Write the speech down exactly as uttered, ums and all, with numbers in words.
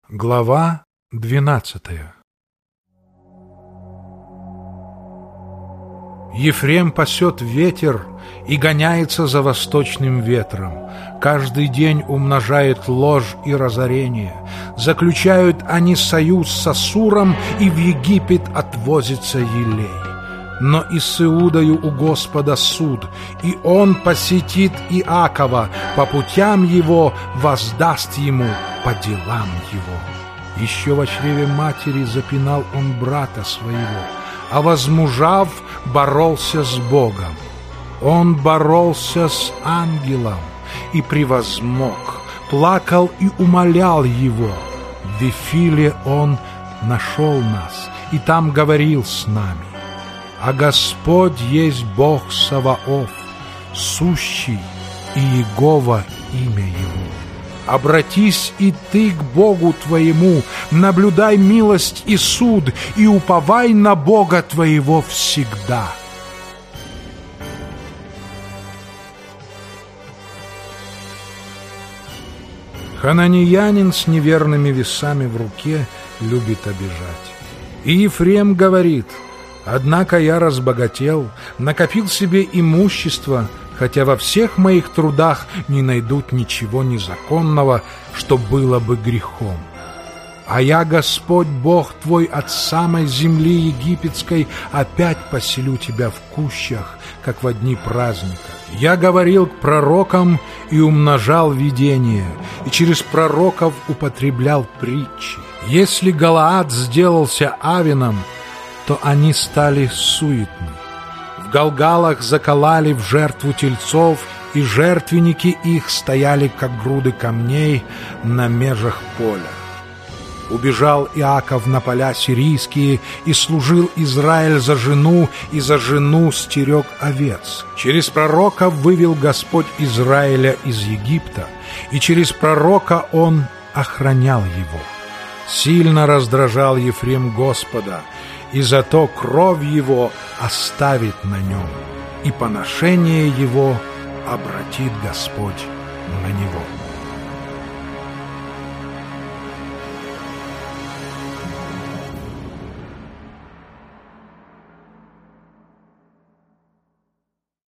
Глава двенадцатая. Ефрем пасет ветер и гоняется за восточным ветром. Каждый день умножает ложь и разорение. Заключают они союз с Ассуром, и в Египет отвозится елей. Но и с Иудою у Господа суд, и он посетит Иакова, по путям его воздаст ему по делам его. Еще во чреве матери запинал он брата своего, а возмужав, боролся с Богом. Он боролся с ангелом и превозмог, плакал и умолял его. В Вифиле он нашел нас, и там говорил с нами. А Господь есть Бог Саваоф, сущий, и Иегова имя Его. Обратись и ты к Богу твоему, наблюдай милость и суд, и уповай на Бога твоего всегда. Хананеянин с неверными весами в руке любит обижать. И Ефрем говорит: «Однако я разбогател, накопил себе имущество, хотя во всех моих трудах не найдут ничего незаконного, что было бы грехом. А я, Господь Бог твой, от самой земли египетской опять поселю тебя в кущах, как во дни праздника. Я говорил к пророкам и умножал видения, и через пророков употреблял притчи. Если Галаад сделался Авином, то они стали суетны. В Галгалах закололи в жертву тельцов, и жертвенники их стояли, как груды камней на межах поля. Убежал Иаков на поля сирийские, и служил Израиль за жену, и за жену стерег овец. Через пророка вывел Господь Израиля из Египта, и через пророка он охранял его. Сильно раздражал Ефрем Господа, и зато кровь его оставит на нем, и поношение его обратит Господь на него».